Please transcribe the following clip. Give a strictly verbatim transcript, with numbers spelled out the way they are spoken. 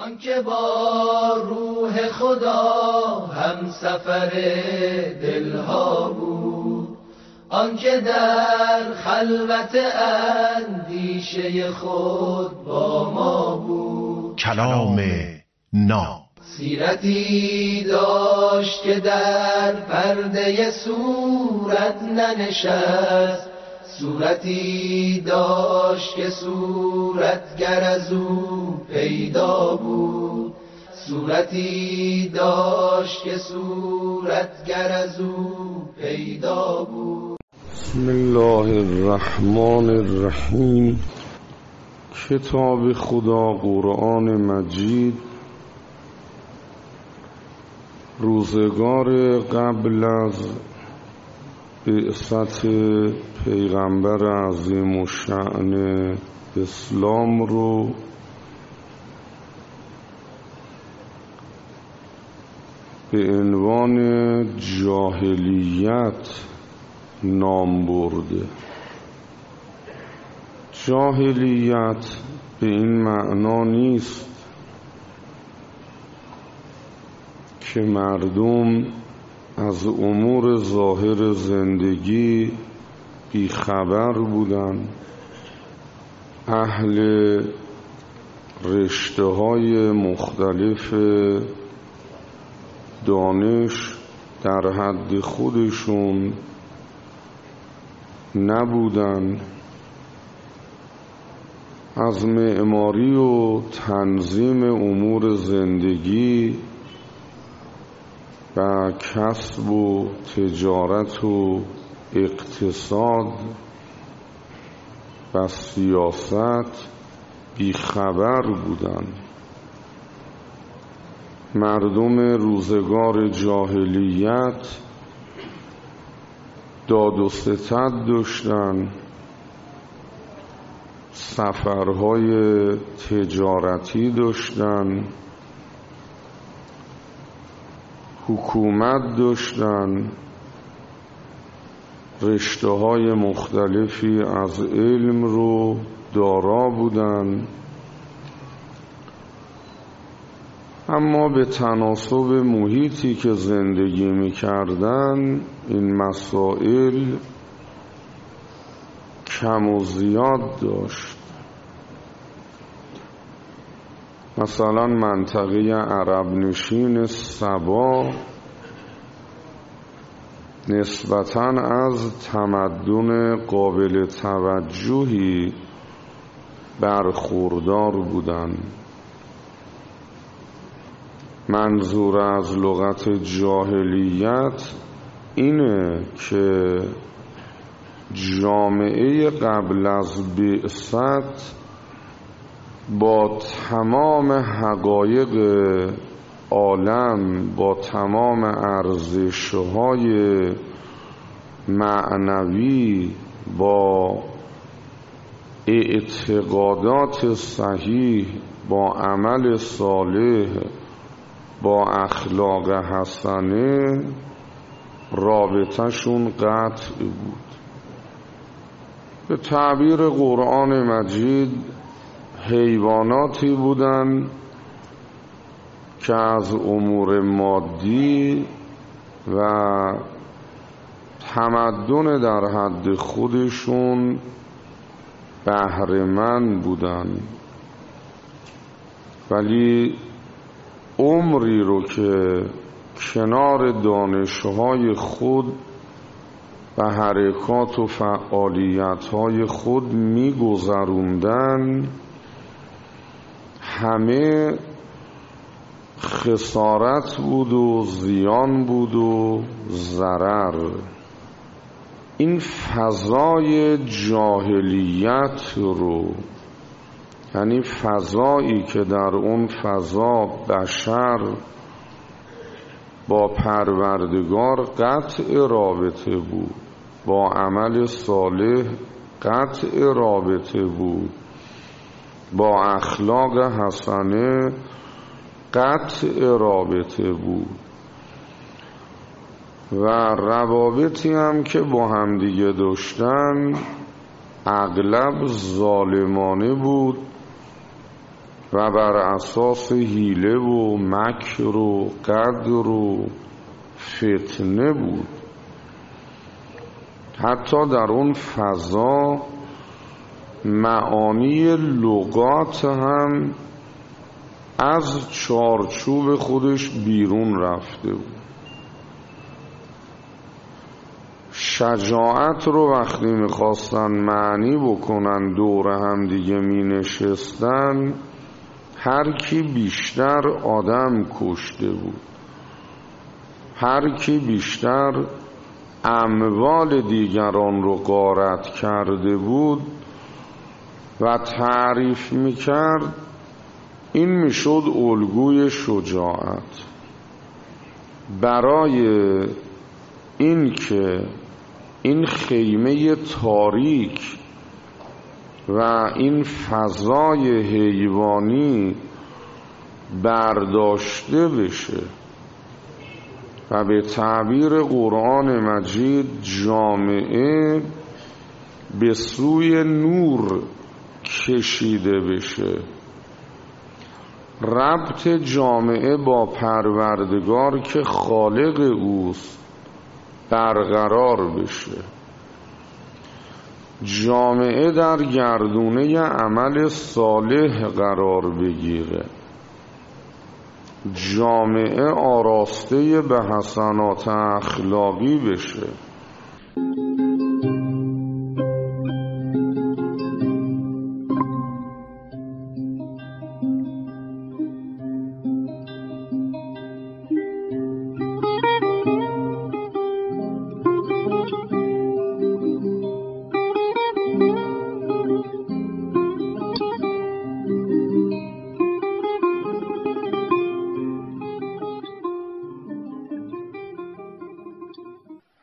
آنکه با روح خدا هم سفر دلها بود، آنکه در خلوت اندیشه خود با ما بود. کلام ناب سیرتی داشت که در پرده صورت ننشست، صورتی داشت که صورتگر از او پیدا بود، صورتی داشت که صورتگر از او پیدا بود. بسم الله الرحمن الرحیم. کتاب خدا قرآن مجید روزگار قبل از بعثت پیغمبر عظیم الشأن اسلام رو به عنوان جاهلیت نام برده. جاهلیت به این معنا نیست که مردم از امور ظاهر زندگی بیخبر بودن، اهل رشته‌های مختلف دانش در حد خودشون نبودن، از معماری و تنظیم امور زندگی و کسب و تجارت و اقتصاد و سیاست بیخبر بودن. مردم روزگار جاهلیت داد و ستد داشتن، سفرهای تجارتی داشتن، حکومت داشتن، رشته‌های مختلفی از علم رو دارا بودن، اما به تناسب محیطی که زندگی می‌کردن این مسائل کم و زیاد داشت. مثلا منطقه عرب نشین سبا نسبتاً از تمدن قابل توجهی برخوردار بودند. منظور از لغت جاهلیت اینه که جامعه قبل از بعثت با تمام حقایق عالم، با تمام ارزش‌های معنوی، با اعتقادات صحیح، با عمل صالح، با اخلاق حسنه رابطه‌شون قطع بود. به تعبیر قرآن مجید حیواناتی بودن که از امور مادی و تمدن در حد خودشون بهره‌مند بودن، ولی عمری رو که کنار دانش‌های خود و حرکات و فعالیت‌های خود می‌گذروندن، همه خسارت بود و زیان بود و ضرر. این فضای جاهلیت رو، یعنی فضایی که در اون فضا بشر با پروردگار قطع رابطه بود، با عمل صالح قطع رابطه بود، با اخلاق حسنه قطع رابطه بود و روابطی هم که با هم دیگه داشتن اغلب ظالمانه بود و بر اساس حیله و مکر و غدر و فتنه بود. حتی در اون فضا معانی لغات هم از چارچوب خودش بیرون رفته بود. شجاعت رو وقتی میخواستن معنی بکنن دور هم دیگه می نشستن، هر کی بیشتر آدم کشته بود، هر کی بیشتر اموال دیگران رو غارت کرده بود و تعریف میکرد، این میشد الگوی شجاعت. برای این که این خیمه تاریک و این فضای حیوانی برداشته بشه و به تعبیر قرآن مجید جامعه به سوی نور کشیده بشه، ربط جامعه با پروردگار که خالق اوست برقرار بشه، جامعه در گردونه عمل صالح قرار بگیره، جامعه آراسته به حسنات اخلاقی بشه،